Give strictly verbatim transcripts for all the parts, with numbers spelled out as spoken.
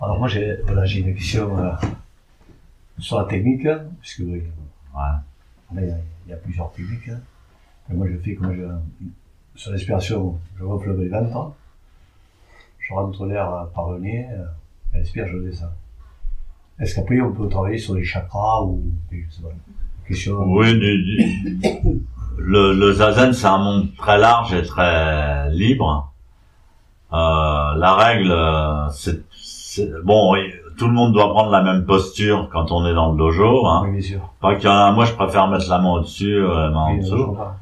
Alors moi, j'ai voilà, j'ai une question euh, sur la technique, hein, puisque oui, Ouais. là, il y, a- il y a plusieurs techniques. Hein. Et moi, je fais comme je, sur l'expiration, je gonfle les ventres, je rentre l'air euh, par le nez, euh, et l'expire, je le descends. Est-ce qu'après, on peut travailler sur les chakras ou, je sais pas, question. Oui, du- du- le, le zazen, c'est un monde très large et très libre. Euh, la règle, euh, c'est, c'est- bon, oui, tout le monde doit prendre la même posture quand on est dans le dojo. Hein. Oui, bien sûr. Pas qu'il y en a, moi je préfère mettre la main au-dessus, euh, la main en Oui, je dessous. comprends.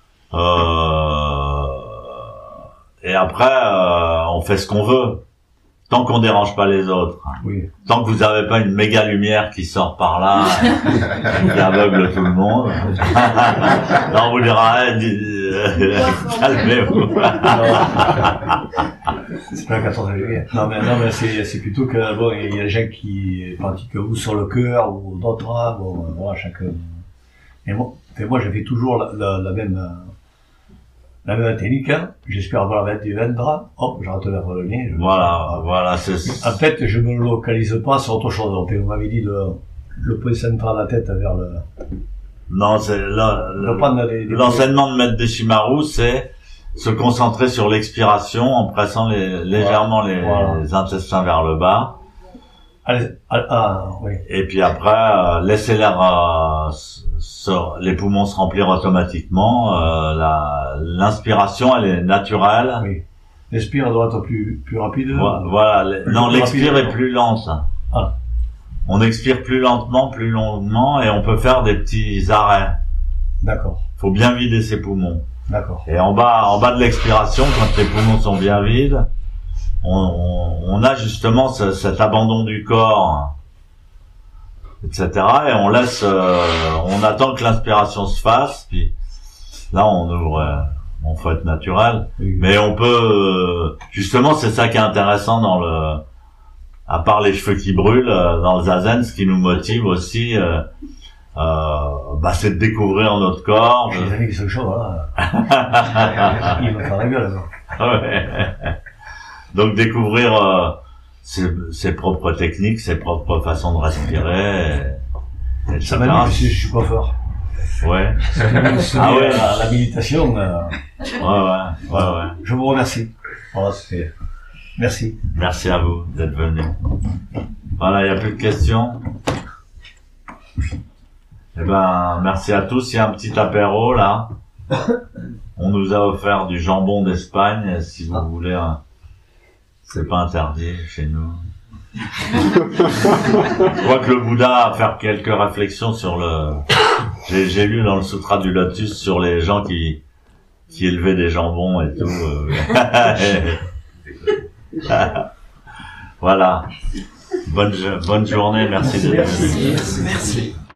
Euh, et après, euh, on fait ce qu'on veut, tant qu'on dérange pas les autres. Oui. Tant que vous avez pas une méga lumière qui sort par là, et qui aveugle tout le monde. Non, on vous dira, eh, dis- euh, calmez-vous. C'est pas le quatorze juillet. Non, mais, non, mais c'est, c'est plutôt que, bon, il y a des gens qui pratiquent ou sur le cœur ou d'autres, hein, bon, euh, voilà, chacun. Et moi, et moi, j'ai fait toujours la, la, la même, euh, la même technique, hein. J'espère avoir la vente du ventre, hop, je rentre vers le nez. Je- Voilà, voilà, c'est, En fait, je me localise pas sur autre chose. Donc, on m'avait dit de, le point central de la tête vers le, non, c'est, là, de prendre des, des l'enseignement de Maître Deshimaru, c'est se concentrer sur l'expiration en pressant les, légèrement les, Voilà. les intestins vers le bas. Ah, ah, ah, oui. Et puis après, euh, laisser l'air, euh, s- se- les poumons se remplir automatiquement. Euh, la, l'inspiration, elle est naturelle. Oui. L'expire doit être plus, plus rapide. Vo- Voilà. les- Plus non, rapide. l'expire est plus lente. Ah. On expire plus lentement, plus longuement, et on peut faire des petits arrêts. D'accord. Faut bien vider ses poumons. D'accord. Et en bas, en bas de l'expiration, quand les poumons sont bien vides, on, on, on a justement ce- cet abandon du corps, et cetera. Et on laisse, euh, on attend que l'inspiration se fasse. Puis là, on ouvre, euh, on faut être naturel. Oui. Mais on peut, euh, justement, c'est ça qui est intéressant dans le, à part les cheveux qui brûlent, euh, dans le zazen, ce qui nous motive aussi, euh, euh, bah, c'est de découvrir notre corps. J'ai de- des amis qui sont chauds, voilà. Ils me font la gueule, alors. Ouais. Donc découvrir euh, ses, ses propres techniques, ses propres façons de respirer, et, et Ça cetera. m'a dit, je suis, je suis pas fort. Ouais. Ah ouais. la, la méditation, euh, Ouais, ouais, ouais, ouais. je vous remercie. Voilà, c'était, merci. Merci à vous d'être venu. Voilà, il n'y a plus de questions. Eh ben, merci à tous. Il y a un petit apéro là. On nous a offert du jambon d'Espagne. Si vous voulez, hein, c'est pas interdit chez nous. Je crois que le Bouddha a fait quelques réflexions sur le. J'ai, j'ai lu dans le Sutra du Lotus sur les gens qui qui élevaient des jambons et tout. euh. Voilà. Bonne, bonne journée. Merci d'être venu. Merci. Merci.